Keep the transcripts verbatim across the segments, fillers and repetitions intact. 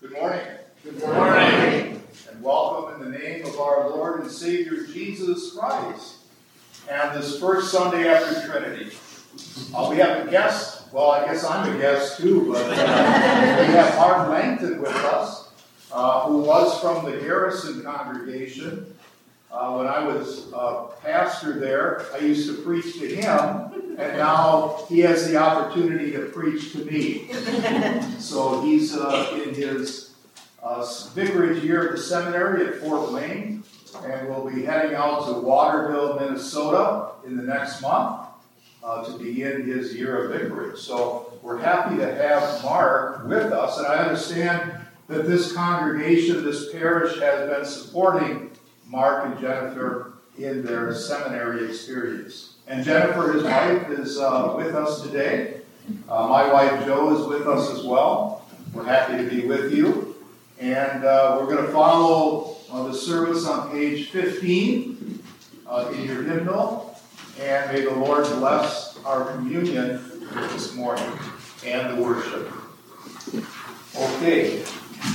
Good morning. Good morning. And welcome in the name of our Lord and Savior Jesus Christ. And this first Sunday after Trinity. Uh, we have a guest. Well, I guess I'm a guest too, but uh, we have Mark Langton with us, uh, who was from the Garrison congregation. Uh, when I was uh, pastor there, I used to preach to him, and now he has the opportunity to preach to me. So he's uh, in his uh, vicarage year at the seminary at Fort Wayne, and we'll be heading out to Waterville, Minnesota in the next month uh, to begin his year of vicarage. So we're happy to have Mark with us, and I understand that this congregation, this parish, has been supporting Mark and Jennifer in their seminary experience. And Jennifer, his wife, is uh, with us today. Uh, my wife, Jo, is with us as well. We're happy to be with you. And uh, we're going to follow uh, the service on page fifteen uh, in your hymnal. And may the Lord bless our communion this morning and the worship. Okay.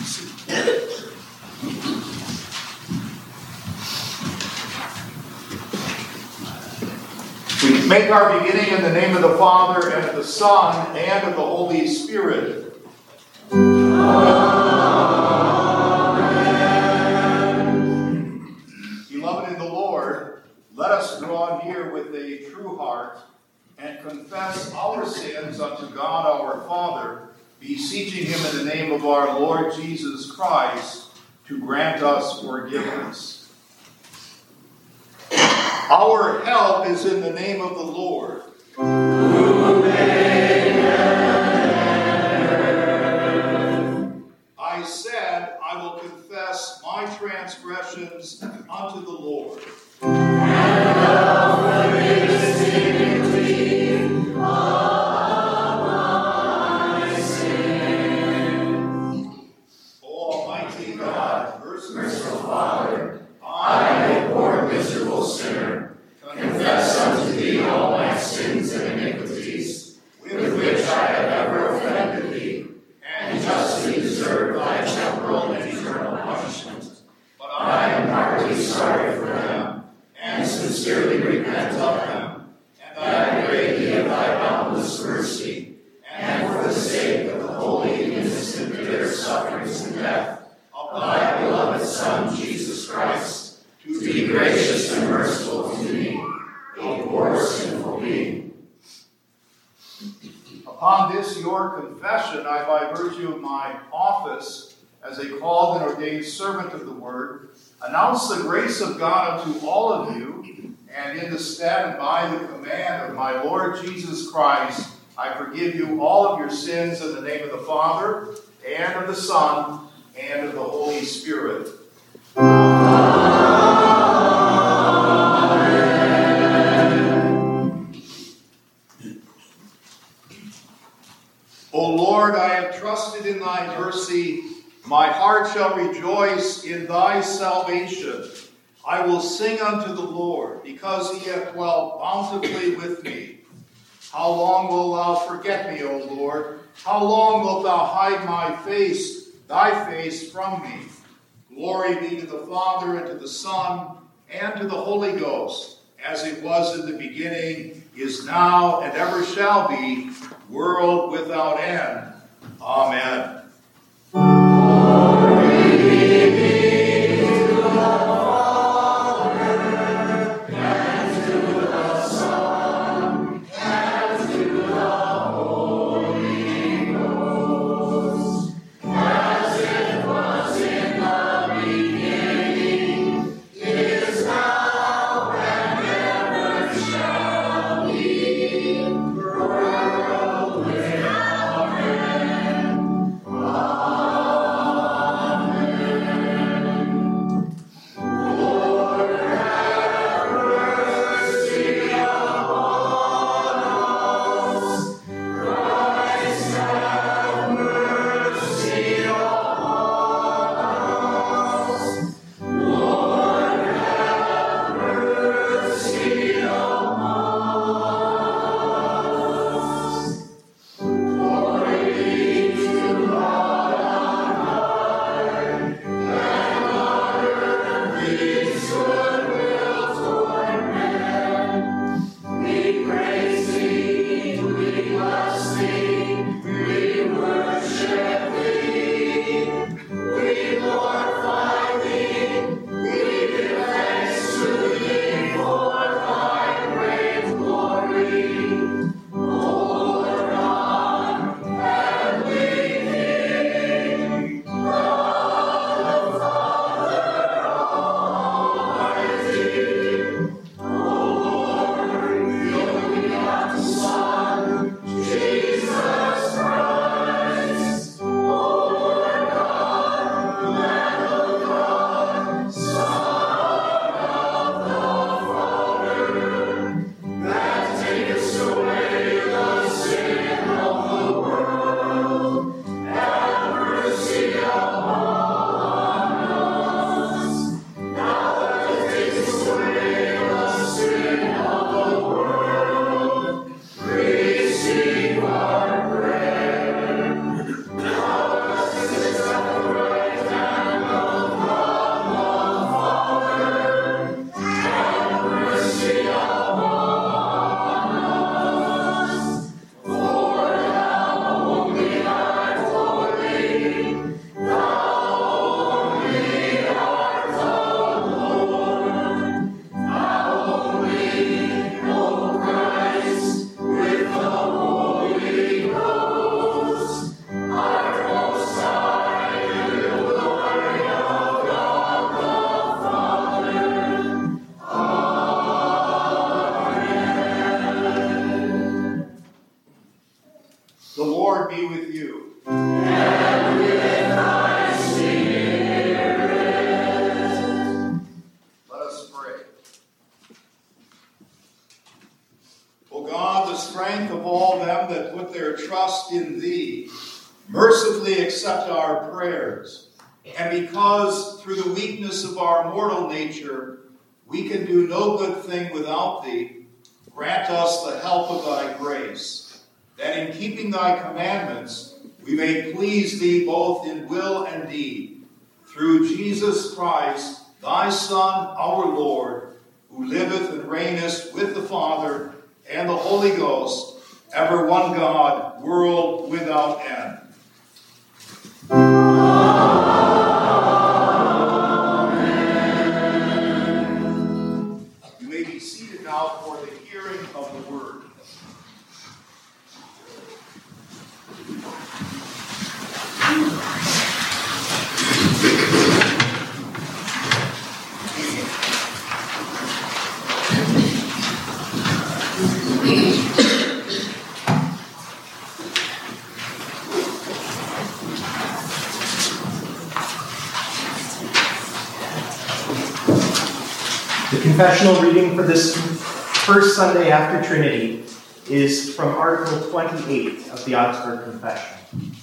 We make our beginning in the name of the Father, and of the Son, and of the Holy Spirit. Amen. Beloved in the Lord, let us draw near with a true heart and confess our sins unto God our Father, beseeching him in the name of our Lord Jesus Christ to grant us forgiveness. Our help is in the name of the Lord, who made heaven. I said, I will confess my transgressions unto the Lord. And thou forgivest iniquity of my sin. O Almighty God, merciful Father, I, a poor miserable sinner, confess unto thee all my sins and iniquities, with which I have ever offended thee, and justly deserve thy temporal and eternal punishment. But I am heartily sorry for them, and sincerely repent of them, and I pray thee of thy boundless mercy, and for the sake of the holy, innocent, bitter sufferings and death of thy beloved Son, Jesus Christ, to be gracious and merciful to me, a poor sinful being. Upon this your confession, I, by virtue of my office as a called and ordained servant of the Word, announce the grace of God unto all of you, and in the stead and by the command of my Lord Jesus Christ, I forgive you all of your sins in the name of the Father, and of the Son, and of the Holy Spirit. O Lord, I have trusted in thy mercy. My heart shall rejoice in thy salvation. I will sing unto the Lord, because he hath dwelt bountifully with me. How long wilt thou forget me, O Lord? How long wilt thou hide my face, thy face from me? Glory be to the Father, and to the Son, and to the Holy Ghost, as it was in the beginning, is now, and ever shall be, world without end. Amen. Glory be to the Father, and to the Son, and to the Holy Ghost, as it was in the beginning, is now, and ever shall be, world without end. mercifully accept our prayers, and because through the weakness of our mortal nature we can do no good thing without thee, grant us the help of thy grace, that in keeping thy commandments we may please thee both in will and deed, through Jesus Christ, thy Son, our Lord, who liveth and reigneth with the Father and the Holy Ghost, ever one God, world without end. Amen. You may be seated now for the hearing of the word. The confessional reading for this first Sunday after Trinity is from Article twenty-eight of the Augsburg Confession.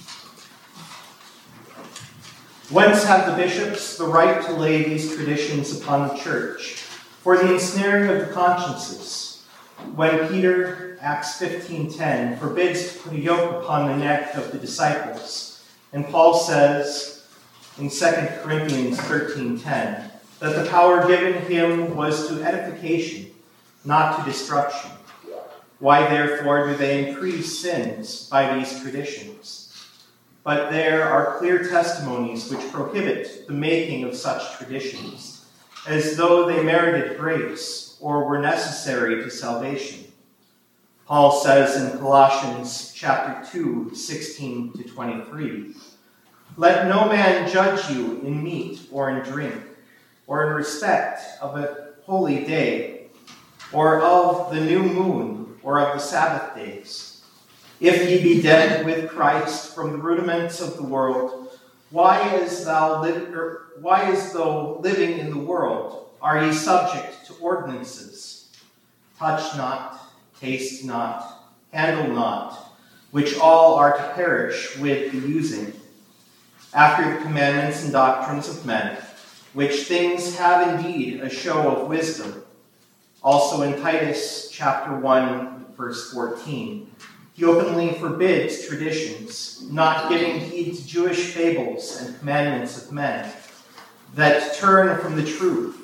Whence have the bishops the right to lay these traditions upon the Church for the ensnaring of the consciences, when Peter, Acts fifteen ten, forbids to put a yoke upon the neck of the disciples, and Paul says in Second Corinthians thirteen ten, that the power given him was to edification, not to destruction. Why therefore do they increase sins by these traditions? But there are clear testimonies which prohibit the making of such traditions, as though they merited grace or were necessary to salvation. Paul says in Colossians chapter two, sixteen to twenty-three, let no man judge you in meat or in drink, or in respect of a holy day, or of the new moon, or of the Sabbath days. If ye be dead with Christ from the rudiments of the world, why as thou li- er, why as though living in the world are ye subject to ordinances? Touch not, taste not, handle not, which all are to perish with the using, after the commandments and doctrines of men, which things have indeed a show of wisdom. Also in Titus chapter one, verse fourteen, he openly forbids traditions, not giving heed to Jewish fables and commandments of men, that turn from the truth.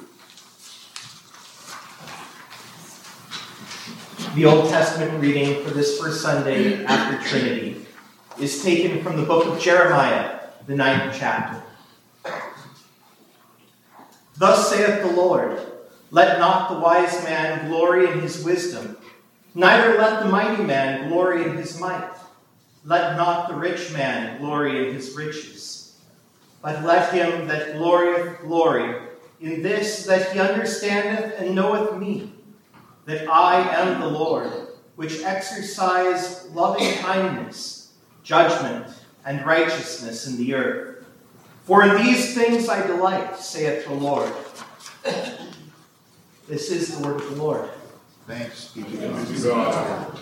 The Old Testament reading for this first Sunday after Trinity is taken from the book of Jeremiah, the ninth chapter. Thus saith the Lord, let not the wise man glory in his wisdom, neither let the mighty man glory in his might. Let not the rich man glory in his riches, but let him that glorieth glory in this, that he understandeth and knoweth me, that I am the Lord, which exercise loving kindness, judgment, and righteousness in the earth. For in these things I delight, saith the Lord. This is the word of the Lord. Thanks be to God.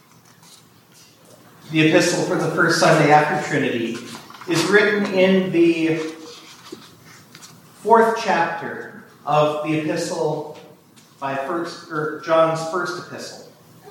The epistle for the first Sunday after Trinity is written in the fourth chapter of the epistle by first, or John's first epistle.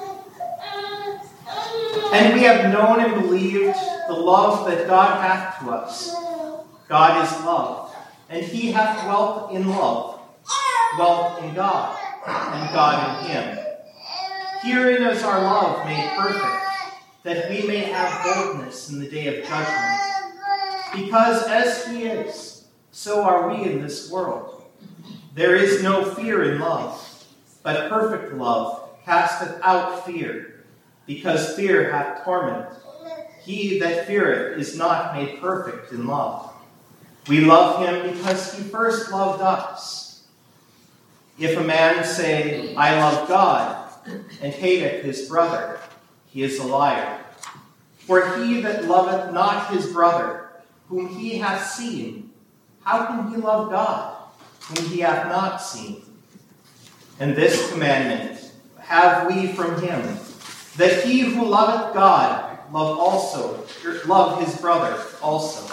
And we have known and believed the love that God hath to us. God is love, and he hath dwelt in love, dwelt in God, and God in him. Herein is our love made perfect, that we may have boldness in the day of judgment. Because as he is, so are we in this world. There is no fear in love, but perfect love casteth out fear, because fear hath torment. He that feareth is not made perfect in love. We love him because he first loved us. If a man say, I love God, and hateth his brother, he is a liar. For he that loveth not his brother, whom he hath seen, how can he love God, whom he hath not seen? And this commandment have we from him, that he who loveth God love also, love his brother also.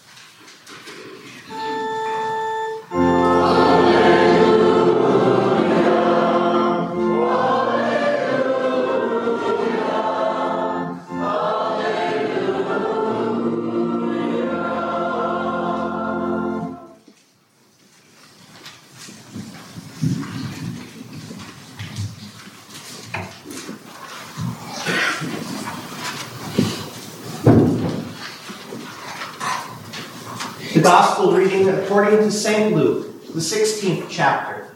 The Gospel reading according to Saint Luke, the sixteenth chapter.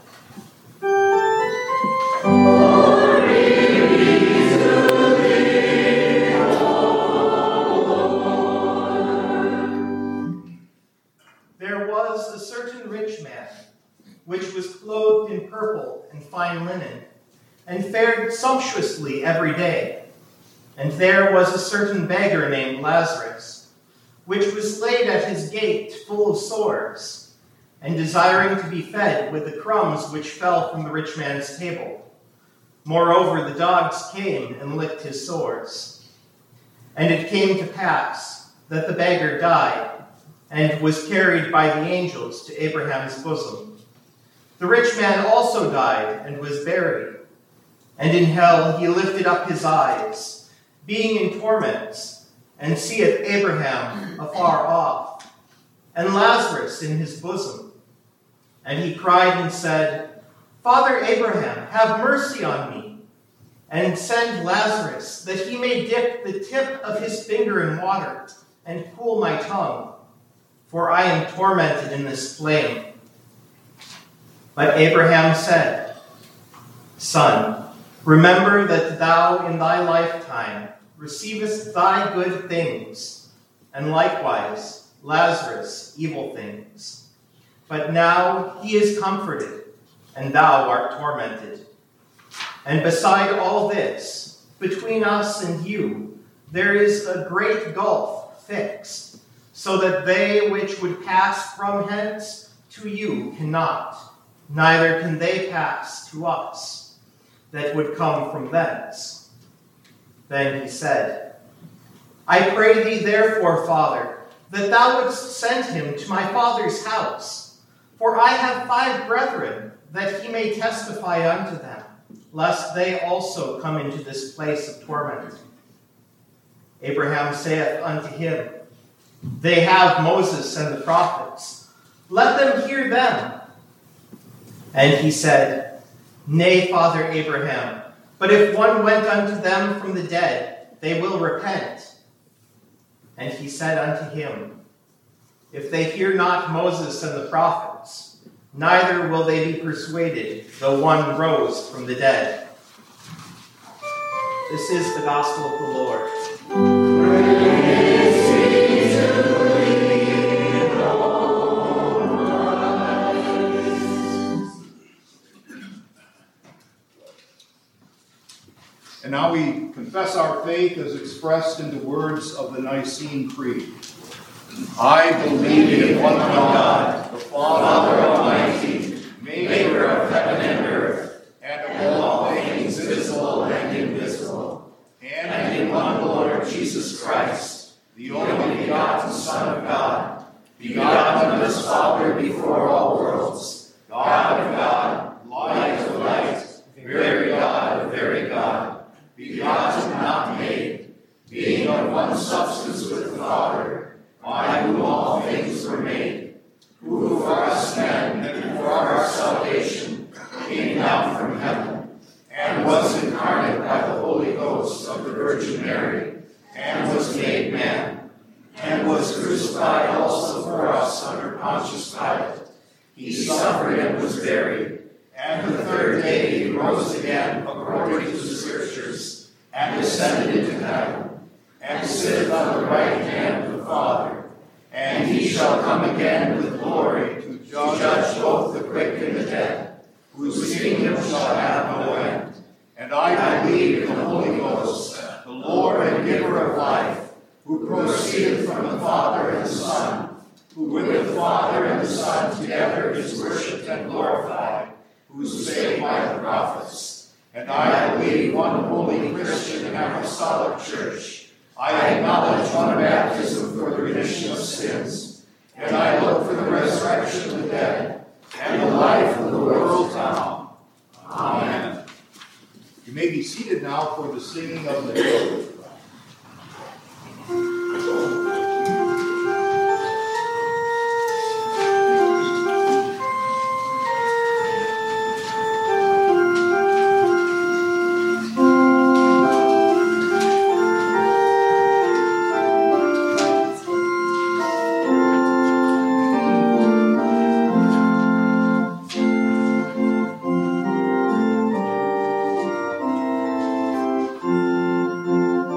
There was a certain rich man, which was clothed in purple and fine linen, and fared sumptuously every day. And there was a certain beggar named Lazarus, which was laid at his gate full of sores, and desiring to be fed with the crumbs which fell from the rich man's table. Moreover, the dogs came and licked his sores. And it came to pass that the beggar died, and was carried by the angels to Abraham's bosom. The rich man also died and was buried. And in hell he lifted up his eyes, being in torments, and seeth Abraham afar off, and Lazarus in his bosom. And he cried and said, Father Abraham, have mercy on me, and send Lazarus, that he may dip the tip of his finger in water, and cool my tongue, for I am tormented in this flame. But Abraham said, Son, remember that thou in thy lifetime receivest thy good things, and likewise Lazarus evil things. But now he is comforted, and thou art tormented. And beside all this, between us and you, there is a great gulf fixed, so that they which would pass from hence to you cannot, neither can they pass to us that would come from thence. Then he said, I pray thee therefore, Father, that thou wouldst send him to my father's house. For I have five brethren, that he may testify unto them, lest they also come into this place of torment. Abraham saith unto him, They have Moses and the prophets. Let them hear them. And he said, Nay, Father Abraham, but if one went unto them from the dead, they will repent. And he said unto him, If they hear not Moses and the prophets, neither will they be persuaded, though one rose from the dead. This is the gospel of the Lord. Praise be to thee, Lord Christ. And now we confess our faith as expressed in the words of the Nicene Creed. I believe in one God, the Father Almighty, maker of heaven and earth, and of all things visible and invisible, and in one Lord Jesus Christ, the only begotten Son of God, begotten of his Father before all worlds, God of God, light of light, very God of very God, begotten, not made, being of one substance with the Father, by whom all things were made, who for us men and for our salvation came down from heaven, and was incarnate by the Holy Ghost of the Virgin Mary, and was made man, and was crucified also for us under Pontius Pilate. He suffered and was buried, and the third day he rose again according to the Scriptures, and ascended into heaven, and sitteth on the right hand of the Father. And he shall come again with glory to judge both the quick and the dead, whose kingdom shall have no end. And I believe in the Holy Ghost, the Lord and giver of life, who proceedeth from the Father and the Son, who with the Father and the Son together is worshipped and glorified, who is saved by the prophets. And I believe one holy Christian and apostolic church. I acknowledge one baptism for the remission of sins, and I look for the resurrection of the dead and the life of the world to come. Amen. You may be seated now for the singing of the hymn. Thank you.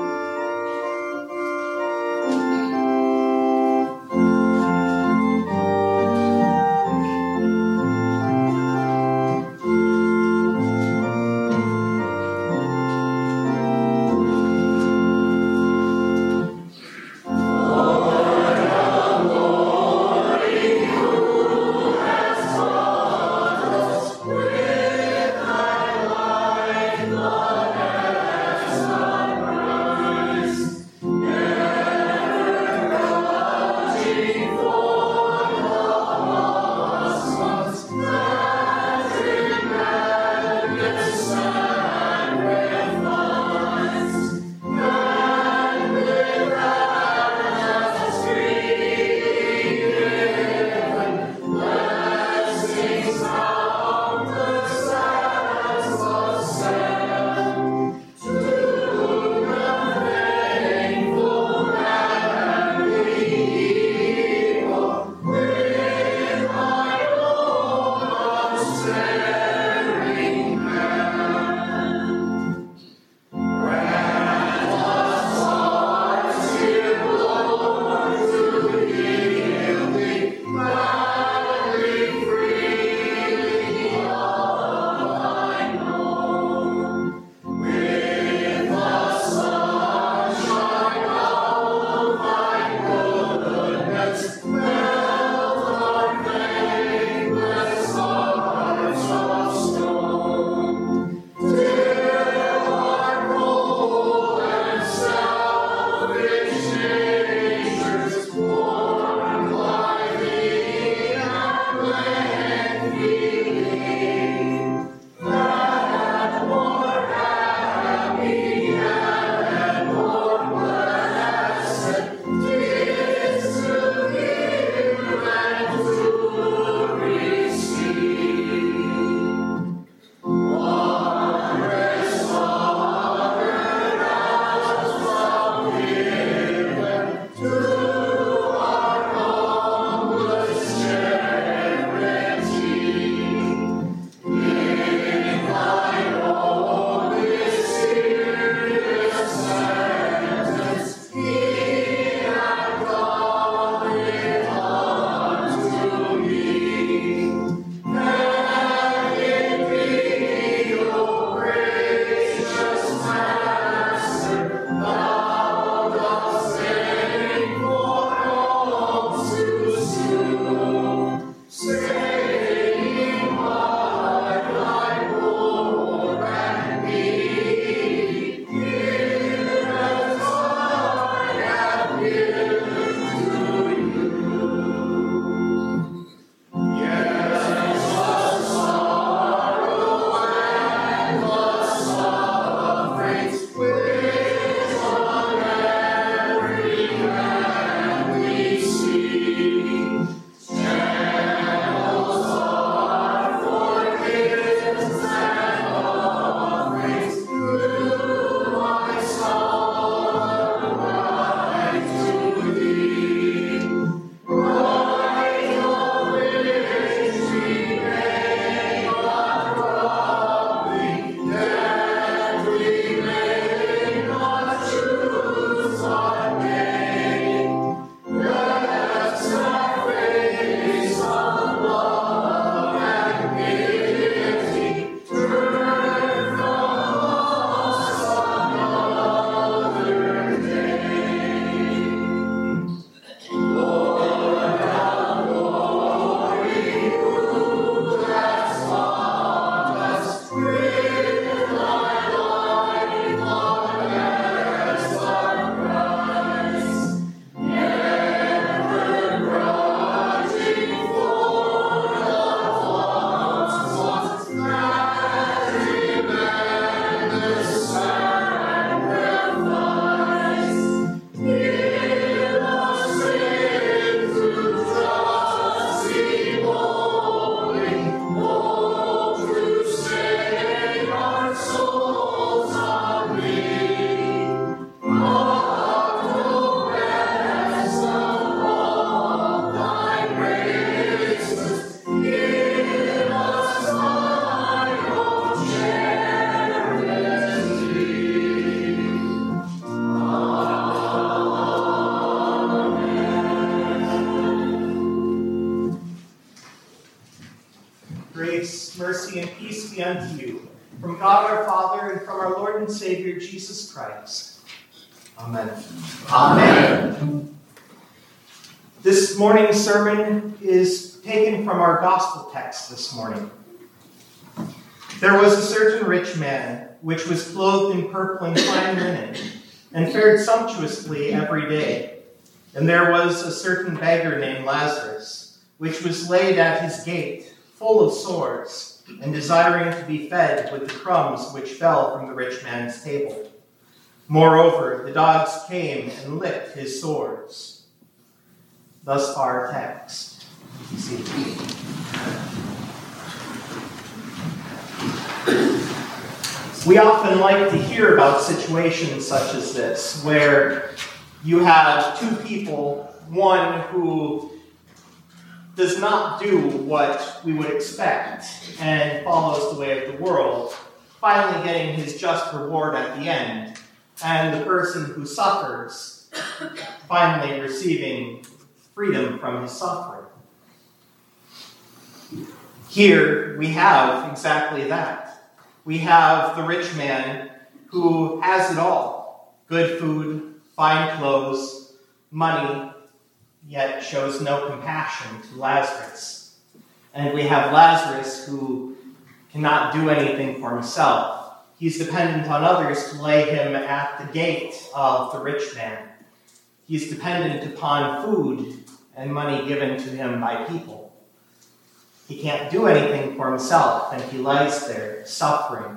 grace, mercy, and peace be unto you, from God our Father and from our Lord and Savior, Jesus Christ. Amen. Amen. This morning's sermon is taken from our gospel text this morning. There was a certain rich man, which was clothed in purple and fine linen, and fared sumptuously every day. And there was a certain beggar named Lazarus, which was laid at his gate, full of sores, and desiring to be fed with the crumbs which fell from the rich man's table. Moreover, the dogs came and licked his sores. Thus far, our text. See. We often like to hear about situations such as this, where you have two people, one who does not do what we would expect and follows the way of the world, finally getting his just reward at the end, and the person who suffers finally receiving freedom from his suffering. Here we have exactly that. We have the rich man who has it all: good food, fine clothes, money, yet shows no compassion to Lazarus. And we have Lazarus who cannot do anything for himself. He's dependent on others to lay him at the gate of the rich man. He's dependent upon food and money given to him by people. He can't do anything for himself, and he lies there suffering.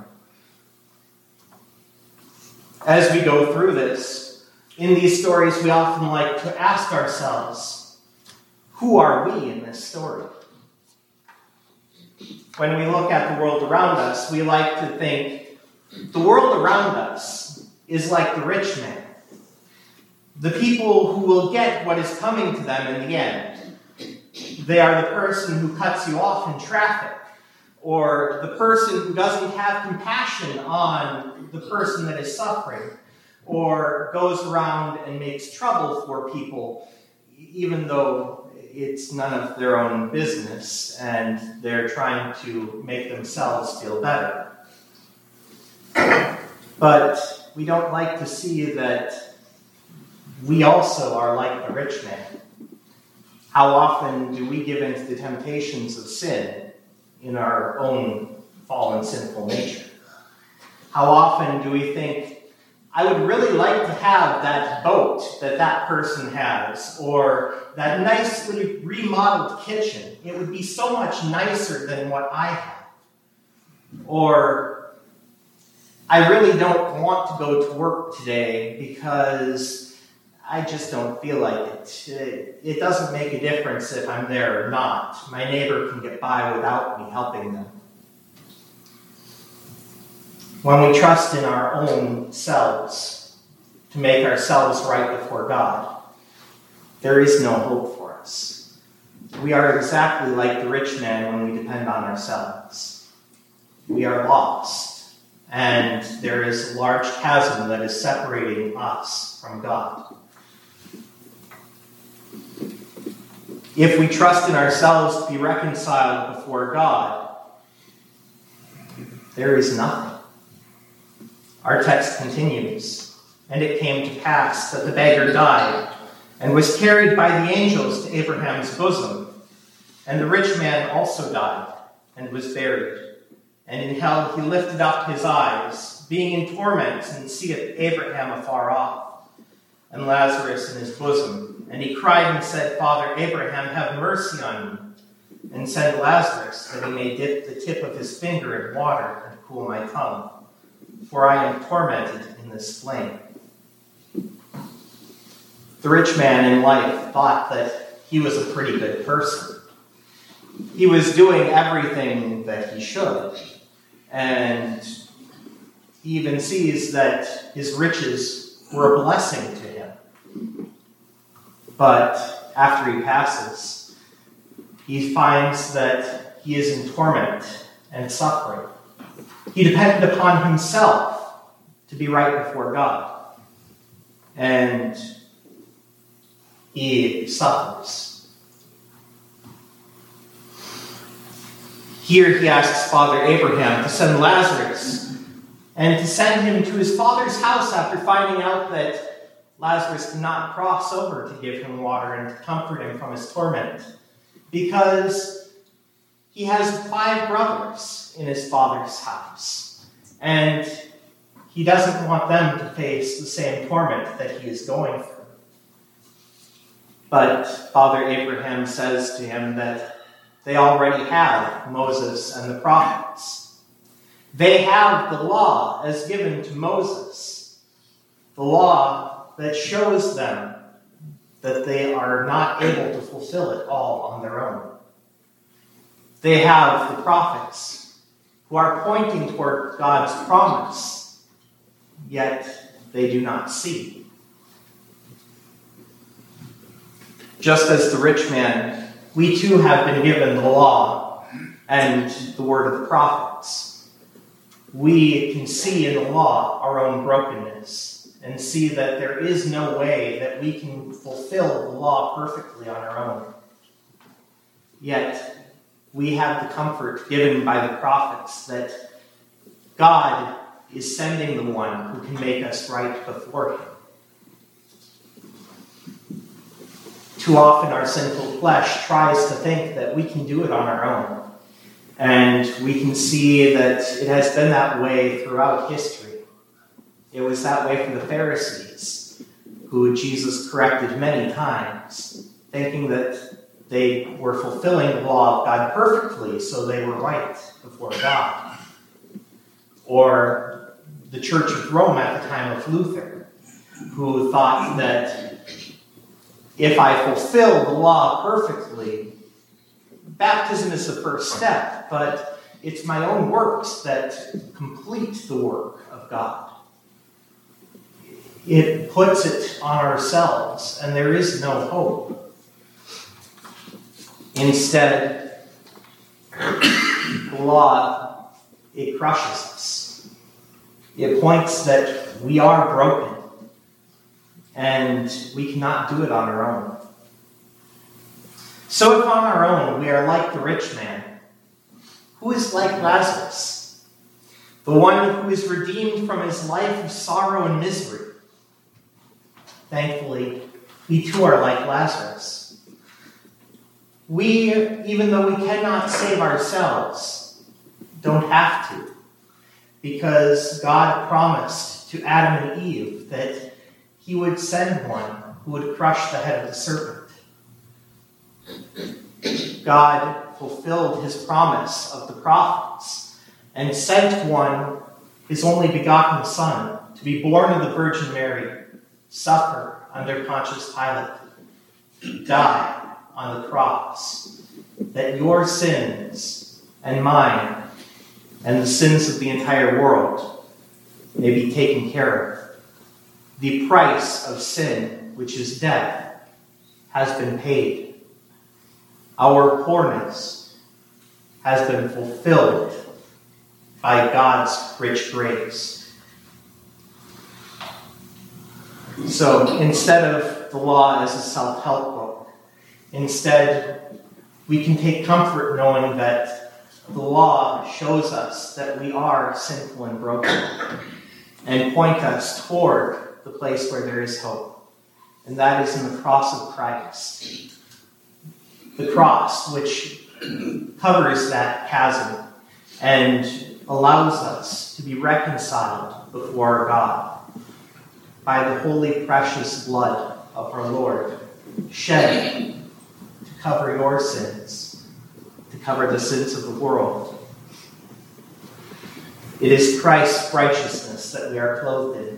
As we go through this, in these stories, we often like to ask ourselves, who are we in this story? When we look at the world around us, we like to think, the world around us is like the rich man. The people who will get what is coming to them in the end. They are the person who cuts you off in traffic, or the person who doesn't have compassion on the person that is suffering, or goes around and makes trouble for people, even though it's none of their own business, and they're trying to make themselves feel better. But we don't like to see that we also are like the rich man. How often do we give in to the temptations of sin in our own fallen, sinful nature? How often do we think, I would really like to have that boat that that person has, or that nicely remodeled kitchen. It would be so much nicer than what I have. Or, I really don't want to go to work today because I just don't feel like it. it. It doesn't make a difference if I'm there or not. My neighbor can get by without me helping them. When we trust in our own selves to make ourselves right before God, there is no hope for us. We are exactly like the rich man when we depend on ourselves. We are lost. And there is a large chasm that is separating us from God. If we trust in ourselves to be reconciled before God, there is nothing. Our text continues, and it came to pass that the beggar died and was carried by the angels to Abraham's bosom. And the rich man also died and was buried. And in hell he lifted up his eyes, being in torment, and seeth Abraham afar off, and Lazarus in his bosom. And he cried and said, Father Abraham, have mercy on me, and send Lazarus, that he may dip the tip of his finger in water and cool my tongue, for I am tormented in this flame. The rich man in life thought that he was a pretty good person. He was doing everything that he should. And he even sees that his riches were a blessing to him. But after he passes, he finds that he is in torment and suffering. He depended upon himself to be right before God. And he suffers. Here he asks Father Abraham to send Lazarus and to send him to his father's house after finding out that Lazarus could not cross over to give him water and to comfort him from his torment, because he has five brothers in his father's house, and he doesn't want them to face the same torment that he is going through. But Father Abraham says to him that they already have Moses and the prophets. They have the law as given to Moses, the law that shows them that they are not able to fulfill it all on their own. They have the prophets who are pointing toward God's promise, yet they do not see. Just as the rich man, we too have been given the law and the word of the prophets. We can see in the law our own brokenness and see that there is no way that we can fulfill the law perfectly on our own. Yet, we have the comfort given by the prophets that God is sending the one who can make us right before him. Too often our sinful flesh tries to think that we can do it on our own. And we can see that it has been that way throughout history. It was that way for the Pharisees, who Jesus corrected many times, thinking that they were fulfilling the law of God perfectly, so they were right before God. Or the Church of Rome at the time of Luther, who thought that if I fulfill the law perfectly, baptism is the first step, but it's my own works that complete the work of God. It puts it on ourselves, and there is no hope. Instead, the law, it crushes us. It points that we are broken, and we cannot do it on our own. So if on our own we are like the rich man, who is like Lazarus, the one who is redeemed from his life of sorrow and misery? Thankfully, we too are like Lazarus. We, even though we cannot save ourselves, don't have to, because God promised to Adam and Eve that he would send one who would crush the head of the serpent. God fulfilled his promise of the prophets and sent one, his only begotten Son, to be born of the Virgin Mary, suffer under Pontius Pilate, die on the cross, that your sins and mine and the sins of the entire world may be taken care of. The price of sin, which is death, has been paid. Our poorness has been fulfilled by God's rich grace. So instead of the law as a self-help book, instead we can take comfort knowing that the law shows us that we are sinful and broken and point us toward the place where there is hope. And that is in the cross of Christ. The cross, which covers that chasm and allows us to be reconciled before God by the holy, precious blood of our Lord, shed to cover your sins, to cover the sins of the world. It is Christ's righteousness that we are clothed in.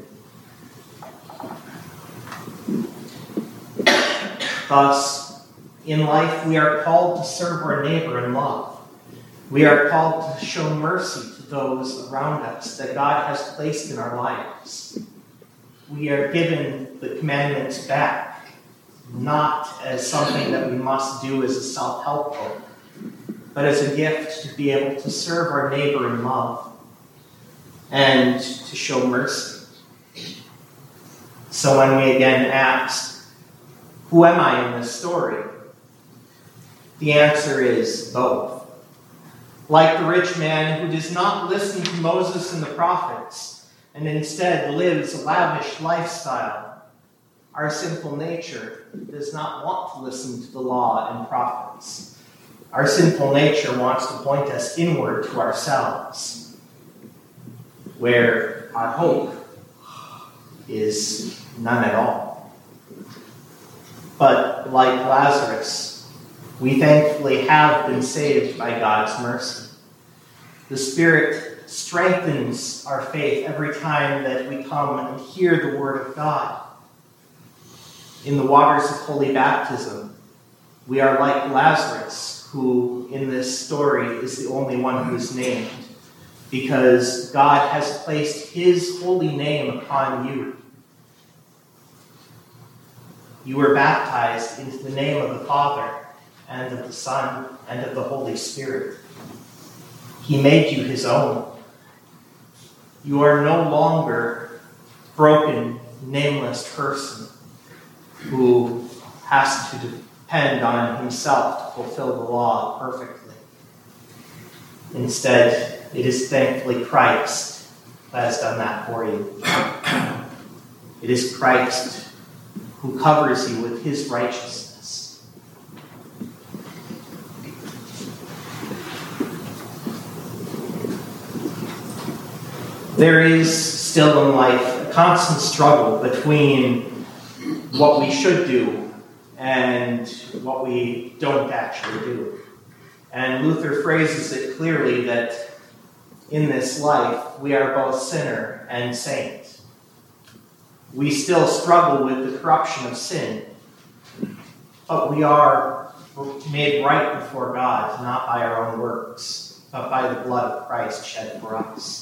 Thus, in life, we are called to serve our neighbor in love. We are called to show mercy to those around us that God has placed in our lives. We are given the commandments back, not as something that we must do as a self-help book, but as a gift to be able to serve our neighbor in love and to show mercy. So when we again ask, who am I in this story? The answer is both. Like the rich man who does not listen to Moses and the prophets, and instead lives a lavish lifestyle, our sinful nature does not want to listen to the law and prophets. Our sinful nature wants to point us inward to ourselves, where our hope is none at all. But like Lazarus, we thankfully have been saved by God's mercy. The Spirit strengthens our faith every time that we come and hear the Word of God. In the waters of holy baptism, we are like Lazarus, who in this story is the only one who is named, because God has placed his holy name upon you. You were baptized into the name of the Father, and of the Son, and of the Holy Spirit. He made you his own. You are no longer a broken, nameless person who has to depend on himself to fulfill the law perfectly. Instead, it is thankfully Christ that has done that for you. It is Christ who covers you with his righteousness. There is still in life a constant struggle between what we should do and what we don't actually do. And Luther phrases it clearly that in this life we are both sinner and saint. We still struggle with the corruption of sin, but we are made right before God, not by our own works, but by the blood of Christ shed for us.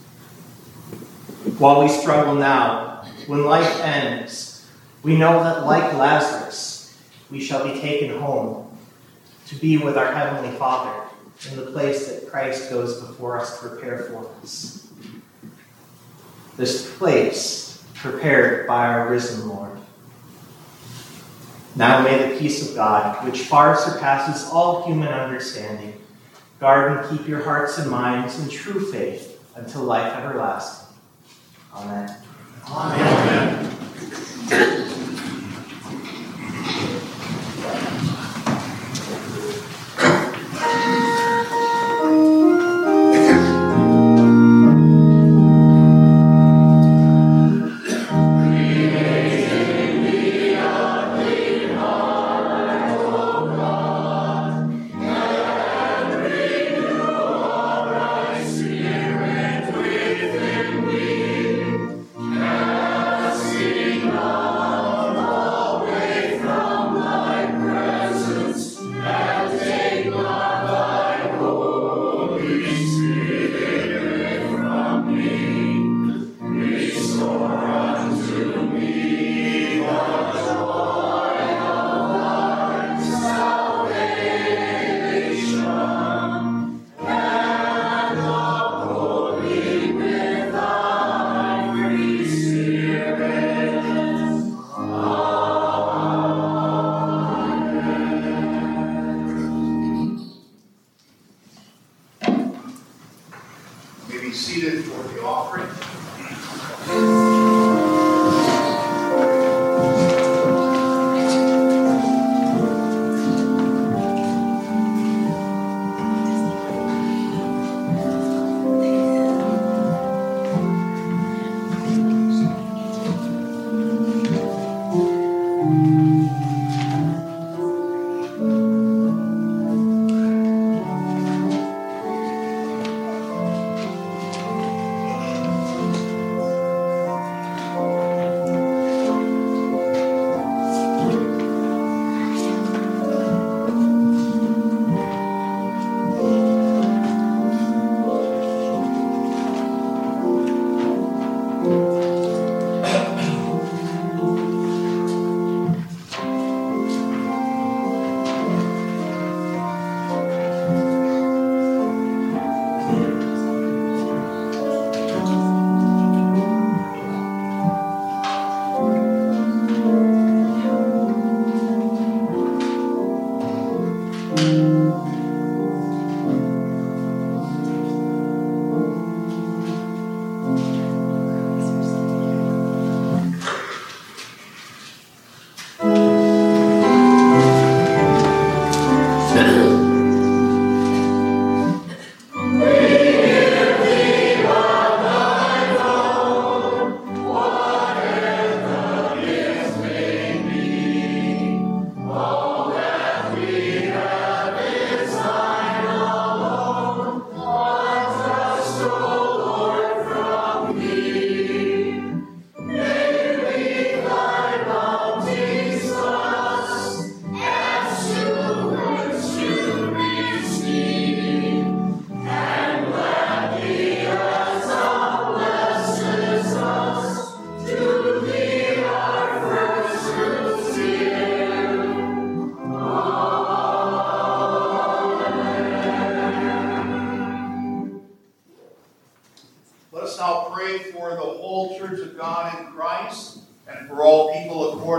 While we struggle now, when life ends, we know that like Lazarus, we shall be taken home to be with our Heavenly Father in the place that Christ goes before us to prepare for us. This place prepared by our risen Lord. Now may the peace of God, which far surpasses all human understanding, guard and keep your hearts and minds in true faith until life everlasting. Amen. Amen. Amen.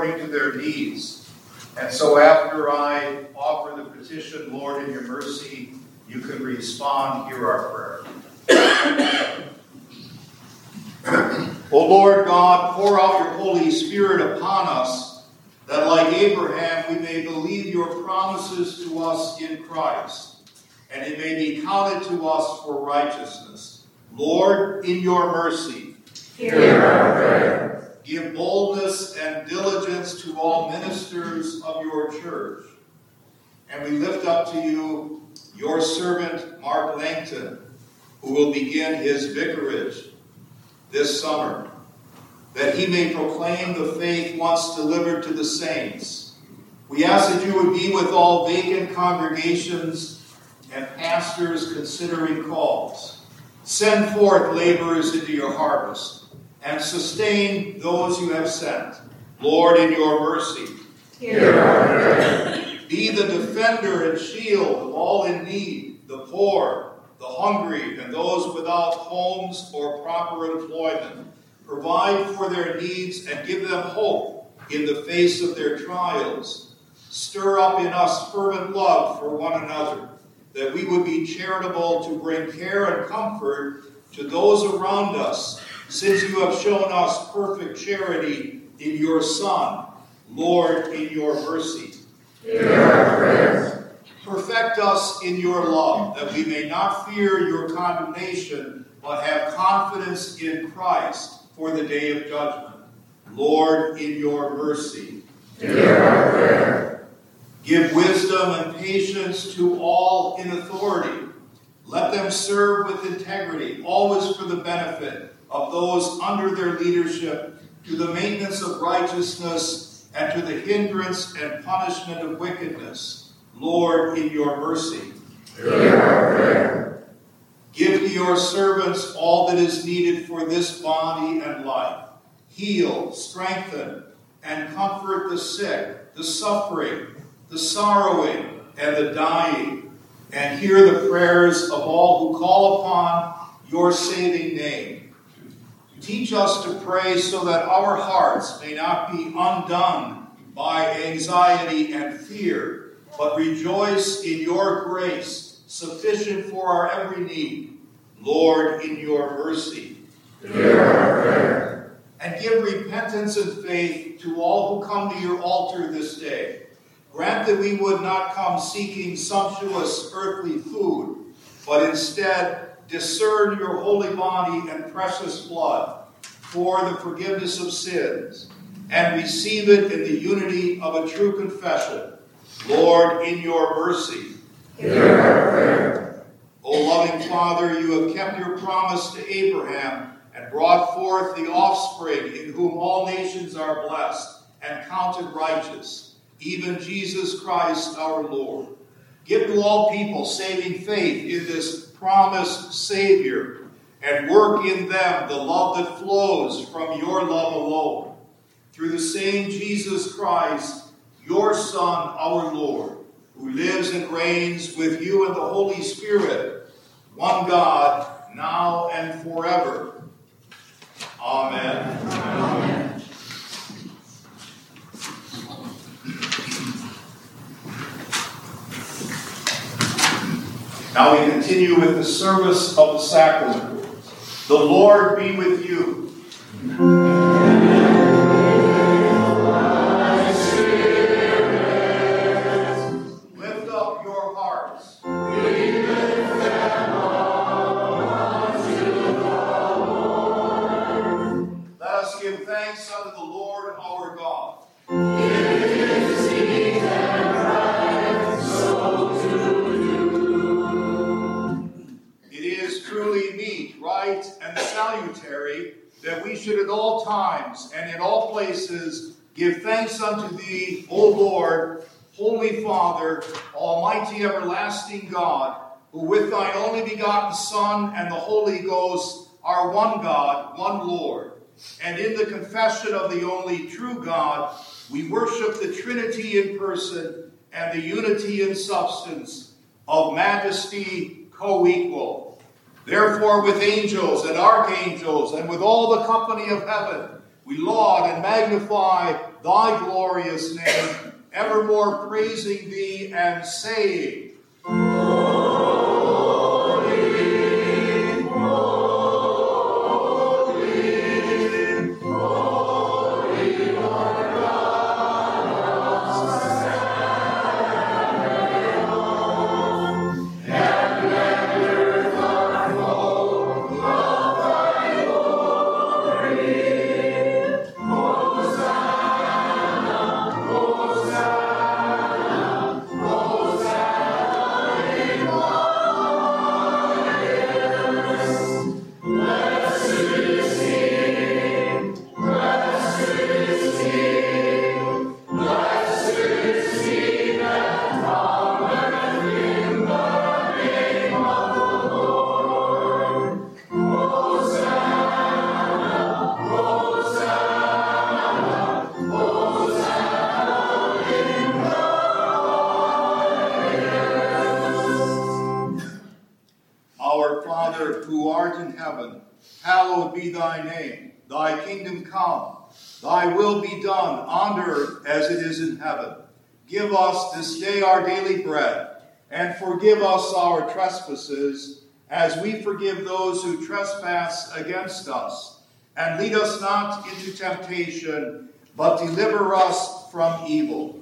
according to their needs. And so after I offer the petition, Lord, in your mercy, you can respond. Hear our prayer. O Lord God, pour out your Holy Spirit upon us, that like Abraham we may believe your promises to us in Christ, and it may be counted to us for righteousness. Lord, in your mercy, hear our prayer. Give boldness and diligence to all ministers of your church. And we lift up to you your servant, Mark Langton, who will begin his vicarage this summer, that he may proclaim the faith once delivered to the saints. We ask that you would be with all vacant congregations and pastors considering calls. Send forth laborers into your harvest, and sustain those you have sent. Lord, in your mercy, hear our prayer. Be the defender and shield of all in need, the poor, the hungry, and those without homes or proper employment. Provide for their needs and give them hope in the face of their trials. Stir up in us fervent love for one another, that we would be charitable to bring care and comfort to those around us, since you have shown us perfect charity in your Son. Lord, in your mercy, hear our prayers. Perfect us in your love, that we may not fear your condemnation, but have confidence in Christ for the day of judgment. Lord, in your mercy, hear our prayer. Give wisdom and patience to all in authority. Let them serve with integrity, always for the benefit of those under their leadership, to the maintenance of righteousness and to the hindrance and punishment of wickedness. Lord, in your mercy, hear our prayer. Give to your servants all that is needed for this body and life. Heal, strengthen, and comfort the sick, the suffering, the sorrowing, and the dying. And hear the prayers of all who call upon your saving name. Teach us to pray so that our hearts may not be undone by anxiety and fear, but rejoice in your grace, sufficient for our every need. Lord, in your mercy, hear our prayer. And give repentance and faith to all who come to your altar this day. Grant that we would not come seeking sumptuous earthly food, but instead discern your holy body and precious blood for the forgiveness of sins, and receive it in the unity of a true confession. Lord, in your mercy, hear our prayer. O loving Father, you have kept your promise to Abraham and brought forth the offspring in whom all nations are blessed and counted righteous, even Jesus Christ our Lord. Give to all people saving faith in this promised Savior, and work in them the love that flows from your love alone. Through the same Jesus Christ, your Son, our Lord, who lives and reigns with you and the Holy Spirit, one God, now and forever. Amen. Amen. Now we continue with the service of the sacrament. The Lord be with you. Lift up your hearts. Let us give thanks unto the Lord our God. Right and salutary that we should at all times and in all places give thanks unto thee, O Lord, Holy Father, Almighty everlasting God, who with thine only begotten Son and the Holy Ghost are one God, one Lord. And in the confession of the only true God, we worship the Trinity in person and the unity in substance, of majesty co-equal. Therefore, with angels and archangels and with all the company of heaven, we laud and magnify thy glorious name, evermore praising thee and saying, Our Father, who art in heaven, hallowed be thy name. Thy kingdom come, thy will be done on earth as it is in heaven. Give us this day our daily bread, and forgive us our trespasses, as we forgive those who trespass against us. And lead us not into temptation, but deliver us from evil.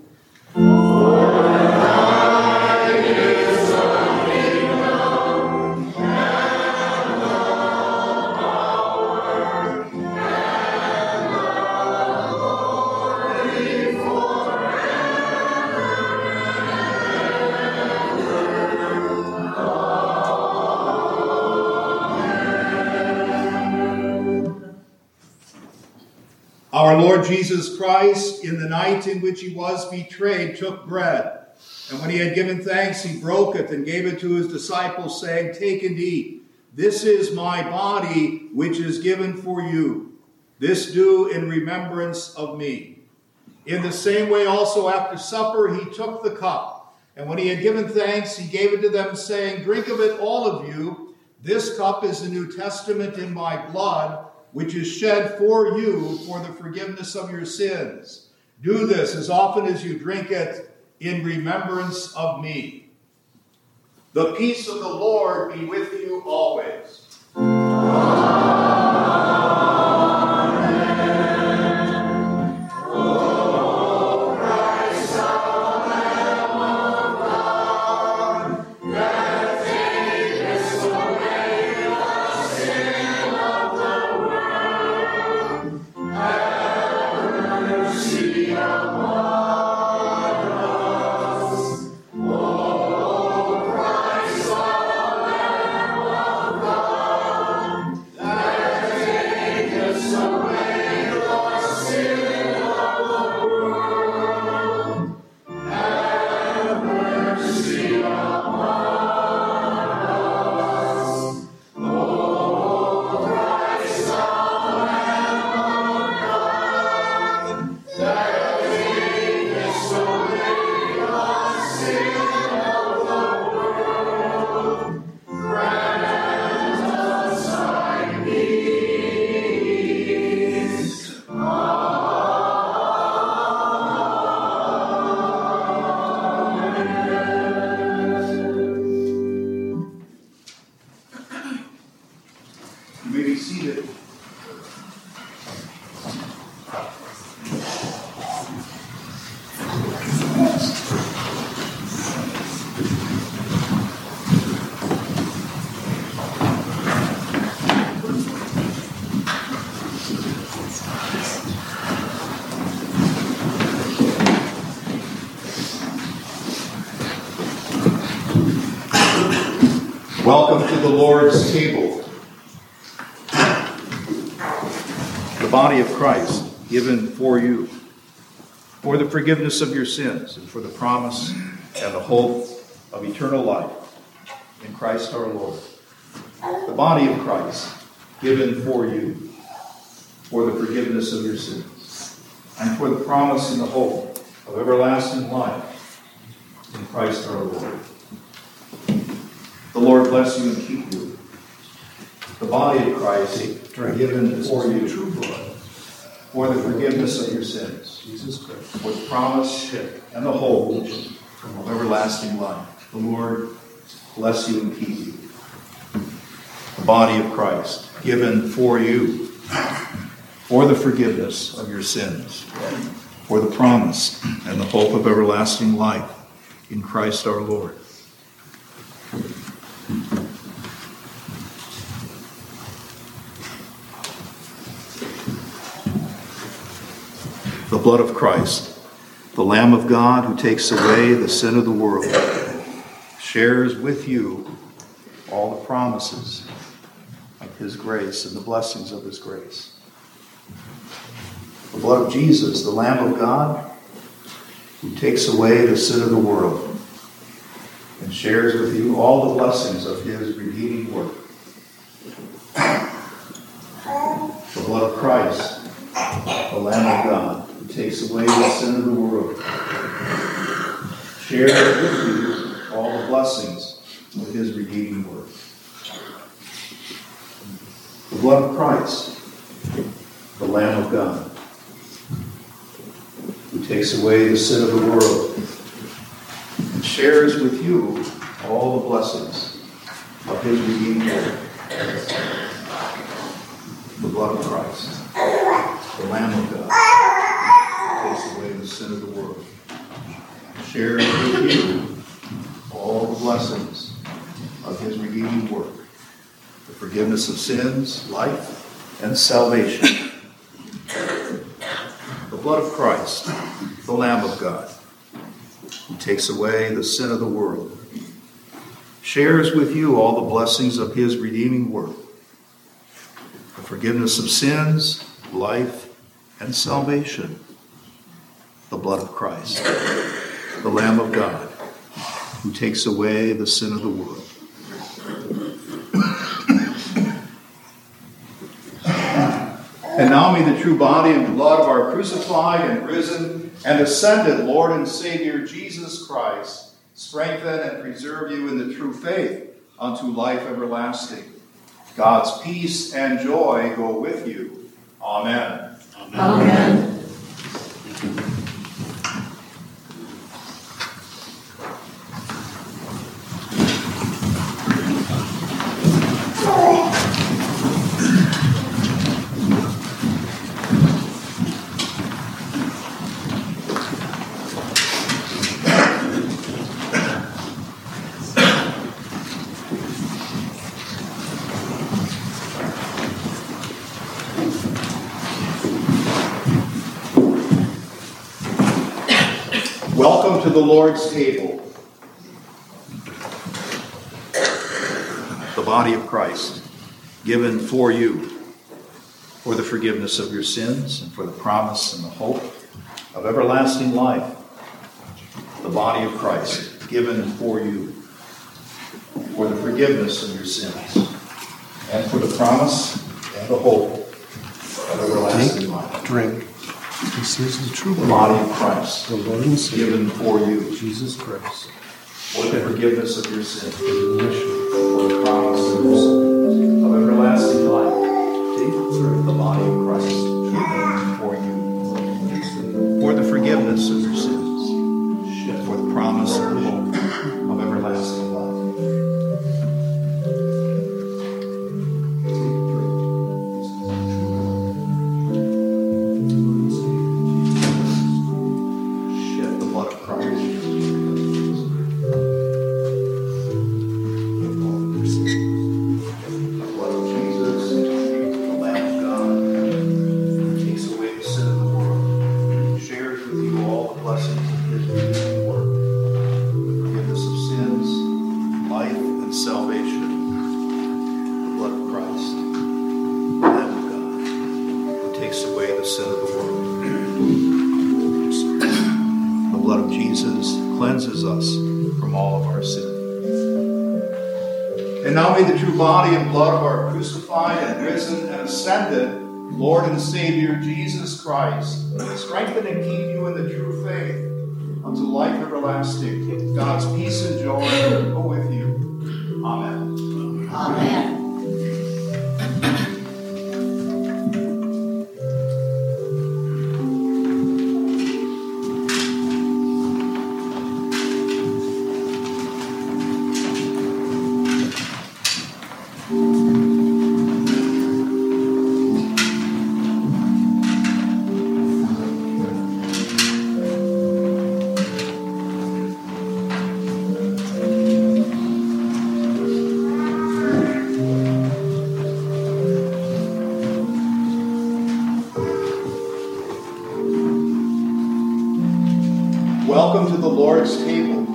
Our Lord Jesus Christ, in the night in which he was betrayed, took bread. And when he had given thanks, he broke it and gave it to his disciples, saying, "Take and eat. This is my body, which is given for you. This do in remembrance of me." In the same way also after supper, he took the cup. And when he had given thanks, he gave it to them, saying, "Drink of it, all of you. This cup is the New Testament in my blood, which is shed for you for the forgiveness of your sins. Do this as often as you drink it in remembrance of me." The peace of the Lord be with you always. You may be seated. Welcome to the Lord's table. The body of Christ given for you, for the forgiveness of your sins, and for the promise and the hope of eternal life in Christ our Lord. The body of Christ given for you, for the forgiveness of your sins, and for the promise and the hope of everlasting life in Christ our Lord. The Lord bless you and keep you. The body of Christ given for you, for the forgiveness of your sins, Jesus Christ. for the promise and the hope of everlasting life. The Lord bless you and keep you. The body of Christ, given for you, for the forgiveness of your sins, for the promise and the hope of everlasting life in Christ our Lord. The blood of Christ, the Lamb of God who takes away the sin of the world, shares with you all the promises of his grace and the blessings of his grace. The blood of Jesus, the Lamb of God who takes away the sin of the world and shares with you all the blessings of his redeeming work. The blood of Christ, the Lamb of God who takes away the sin of the world, shares with you all the blessings of his redeeming work. The blood of Christ, the Lamb of God, who takes away the sin of the world and shares with you all the blessings of his redeeming work. The blood of Christ, the Lamb of God, who takes away the sin of the world, shares with you all the blessings of his redeeming work. The forgiveness of sins, life, and salvation. The blood of Christ, the Lamb of God, who takes away the sin of the world, shares with you all the blessings of his redeeming work. The forgiveness of sins, life, and salvation. The blood of Christ, the Lamb of God, who takes away the sin of the world. And now may the true body and blood of our crucified and risen and ascended Lord and Savior Jesus Christ strengthen and preserve you in the true faith unto life everlasting. God's peace and joy go with you. Amen. Amen. Amen. Welcome to the Lord's table. The body of Christ, given for you, for the forgiveness of your sins and for the promise and the hope of everlasting life. The body of Christ, given for you, for the forgiveness of your sins and for the promise and the hope of everlasting life. Drink. This is the true body of Christ, the Lord and Savior, given for you, Jesus Christ, for the forgiveness of your sins, for the promise of everlasting life. The body of Christ, given for you, for the forgiveness of your sins, for the promise and hope of everlasting life. And now may the true body and blood of our crucified and risen and ascended Lord and Savior Jesus Christ strengthen and keep you in the true faith unto life everlasting. God's peace and joy go with you. Amen. Amen. Lord's table,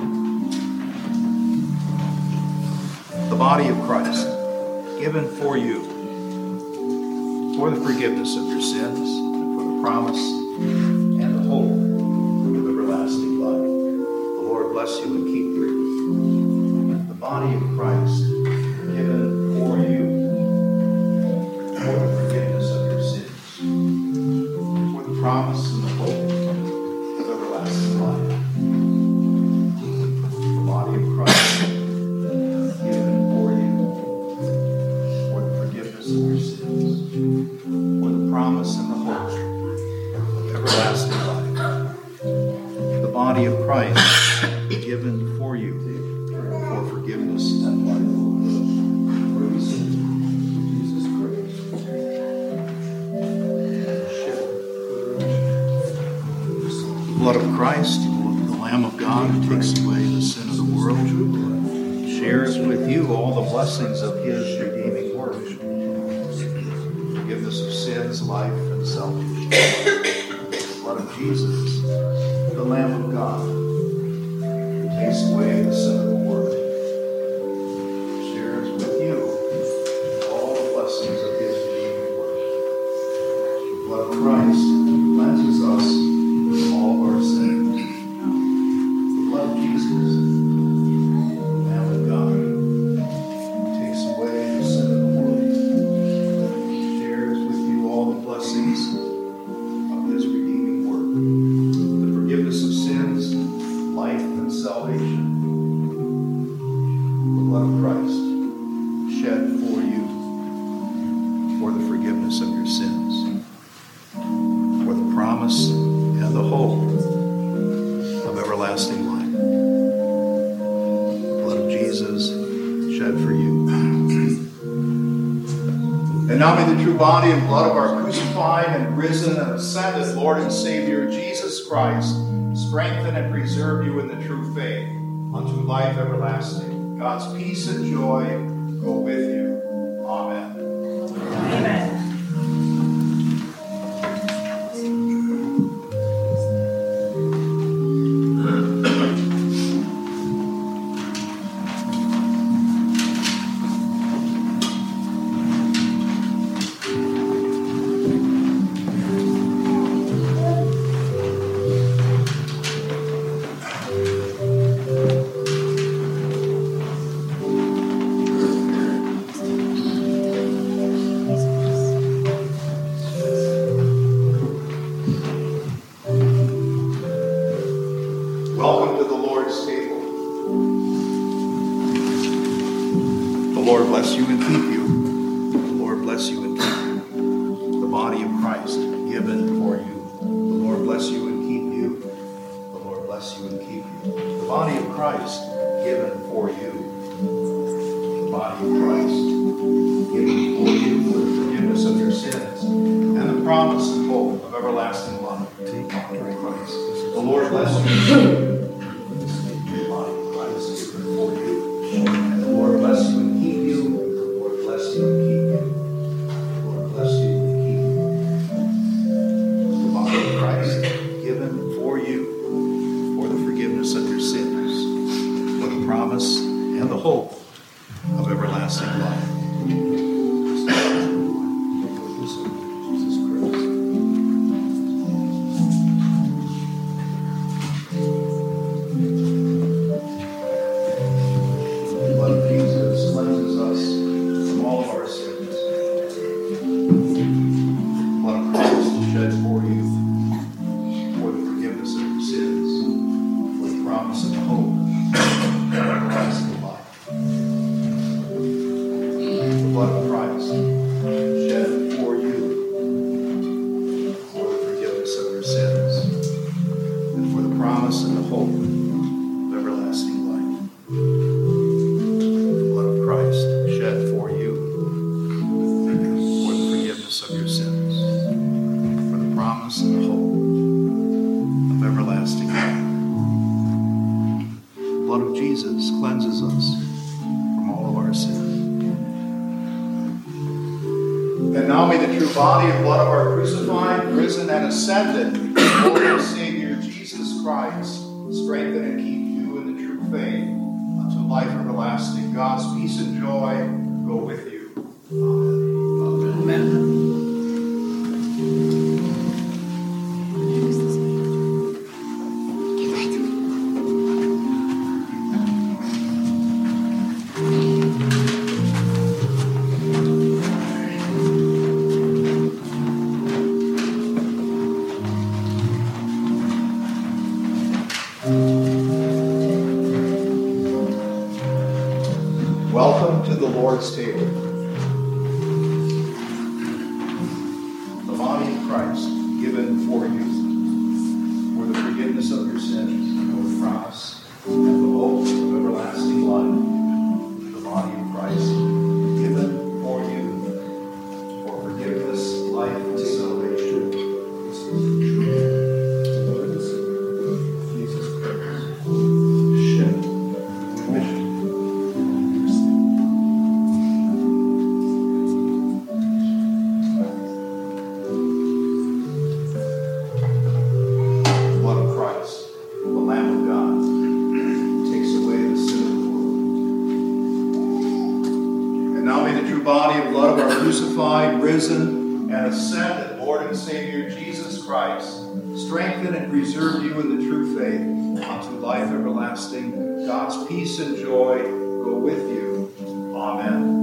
the body of Christ, given for you, for the forgiveness of your sins, and for the promise and the hope of everlasting life. The Lord bless you and keep you. The body of Christ, given for you, for the forgiveness of your sins, for the promise and the hope of everlasting life. The body of Christ, given for you, for the forgiveness of your sins, for the promise and the hope of everlasting life. The body of Christ, given for you, for forgiveness and life. Blood of Christ, the Lamb of God who takes away the sin of the world, shares with you all the blessings of his redeeming work. Forgiveness of sins, life, and salvation. The blood of Jesus, the Lamb of God who takes away the sin of the world, shares with you all the blessings of his redeeming work. The blood of Christ cleanses us from all of our sins. The blood of Jesus, the Lamb of God, takes away the sin of the world, shares with you all the blessings of his redeeming work, the forgiveness of sins, life, and salvation. The blood of Christ shed for you for the forgiveness of your sins, for the promise and the hope of everlasting life. The blood of Jesus shed for you. And now may the true body and blood of our crucified and risen and ascended Lord and Savior Jesus Christ strengthen and preserve you in the true faith unto life everlasting. God's peace and joy go with you. Amen. Amen. Welcome to the Lord's table. The Lord bless you and keep you. The Lord bless you and keep you. The body of Christ given for you. The Lord bless you and keep you. The Lord bless you and keep you. The body of Christ given for you. The body of Christ given for you for the forgiveness of your sins and the promise and hope of everlasting life. The body of Christ. The Lord bless you. The body of Christ given for you. And the Lord bless you and keep you. The Lord bless you and keep you. The Lord bless you and keep you. The body of Christ given for you for the forgiveness of your sins, for the promise and the hope of everlasting life. The blood of Jesus cleanses us from all of our sins. The blood of Christ shed for you for the forgiveness of your sins, for the promise and the hope of everlasting life. The blood of Christ shed for you for the forgiveness of your sins and for the promise and the hope of everlasting life. The blood of Christ shed for you for the forgiveness of your sins, for the promise and the hope of everlasting life. The blood of Jesus cleanses us from all of our sins. And now may the true body and blood of our crucified, risen, and ascended Lord and Savior Jesus Christ strengthen and keep you in the true faith unto life everlasting. God's peace and joy go with you. Amen. Amen. Welcome to the Lord's table. The body of Christ given for you, for the forgiveness of your sins, for the promise and the hope of everlasting life. The body of Christ given for you, for forgiveness, life, and salvation. Jesus Christ, shed remission. Crucified, risen, and ascended Lord and Savior Jesus Christ, strengthen and preserve you in the true faith unto life everlasting. God's peace and joy go with you. Amen.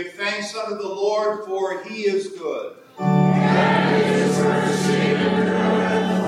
give thanks unto the Lord, for he is good. And his mercy endureth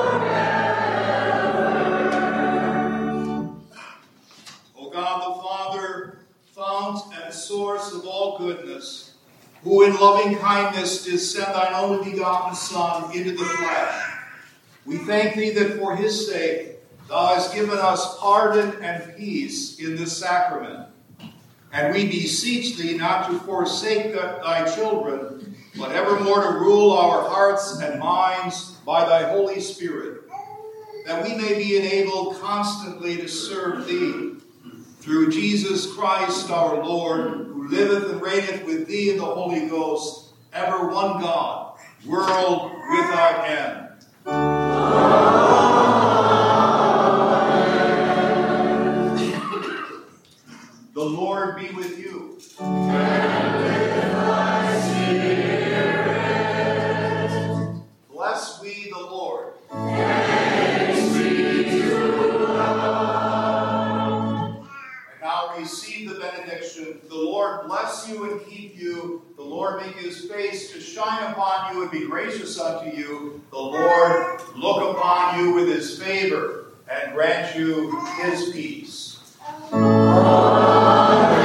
forever. O God the Father, fount and source of all goodness, who in loving kindness did send thine only begotten Son into the flesh, we thank thee that for his sake thou hast given us pardon and peace in this sacrament. And we beseech thee not to forsake thy children, but evermore to rule our hearts and minds by thy Holy Spirit, that we may be enabled constantly to serve thee. Through Jesus Christ our Lord, who liveth and reigneth with thee in the Holy Ghost, ever one God, world without end. The Lord be with you. And with thy spirit. Bless we the Lord. Thanks be to God. And now receive the benediction. The Lord bless you and keep you. The Lord make his face to shine upon you and be gracious unto you. The Lord look upon you with his favor and grant you his peace. Amen.